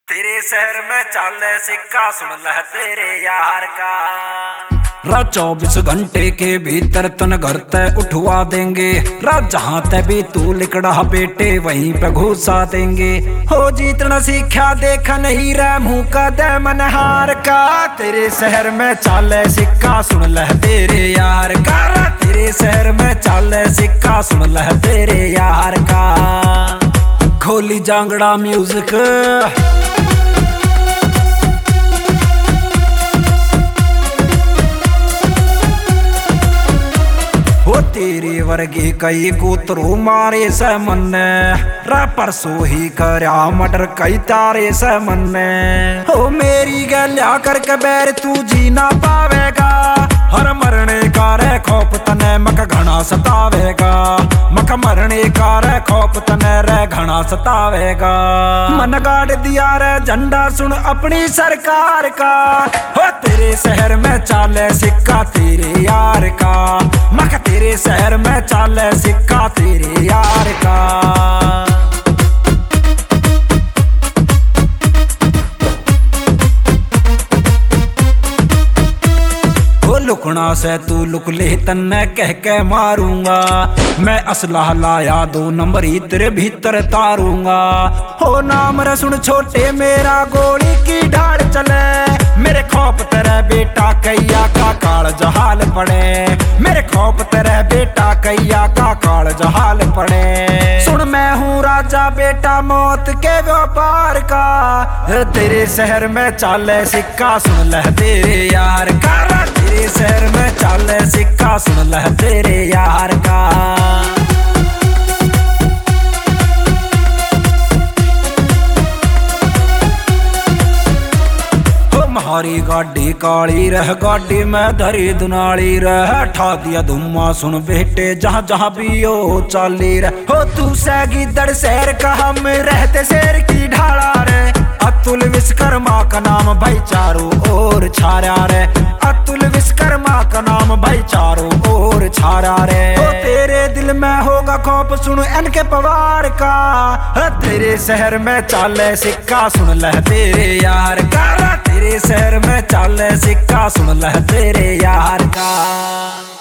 तेरे शहर में चाले सिक्का सुन लह तेरे यार का। 24 घंटे के भीतर तन घर तय उठवा देंगे। जहाँ तय भी तू लिकड़ा बेटे वहीं पे घुसा देंगे। हो जीतना सीखा देख नहीं रह मुँह का दे मनहार का। तेरे शहर में चाले सिक्का सुन लह तेरे यार का। तेरे शहर में चाले सिक्का सुन लह तेरे यार का। खोली जांगड़ा म्यूजिक। तेरे वर्गे कई कूतरू मारे से मन परसों ही करया मटर कई तारे से मन। हो मेरी गल्या करके बैर तू जी ना पावेगा। हर मरने का रे खौफ तने मक घना सतावेगा। मक मरने का रे खौफ तने रे घना सतावेगा। मन गाड़ दिया रे झंडा सुन अपनी सरकार का। हो तेरे शहर में चाले सिक्का तेरे यार का। मक तेरे शहर में चाले सिक्का तेरे यार का। लुकना से तू लुक ले तन्ने कह के मारूंगा। मैं असलाह लाया 2 नंबर ही तेरे भीतर तारूंगा। हो नाम रे सुन छोटे मेरा गोली की ढाल चले। मेरे खौफ तेरे बेटा कैया का काल जहाल पड़े। मेरे खौफ तेरे बेटा कैया का काल जहाल पड़े। सुन मैं हूँ राजा बेटा मौत के व्यापार का। तेरे शहर में चाले सिक्का सुन लह तेरे यार का। तेरे शहर में चाले सिक्का सुन लह तेरे यार का। हमारी गाड़ी काली रह गाड़ी में धरी दुनाली रह। ठा दिया धुम्मा सुन बेटे जहाँ जहाँ भी हो चाली रह। हो तू सैगी दर शहर का हम रहते शेर की ढाला रे। अतुल विश्वकर्मा का नाम भाई चारों ओर छाया रे। अतुल विश्वकर्मा का नाम भाई चारों ओर छाया रे। हो तेरे दिल में होगा खौफ सुन इनके पवार का। तेरे शहर में चाले सिक्का सुन लह तेरे यार का। तेरे शहर में चाले सिक्का सुन लह तेरे यार का।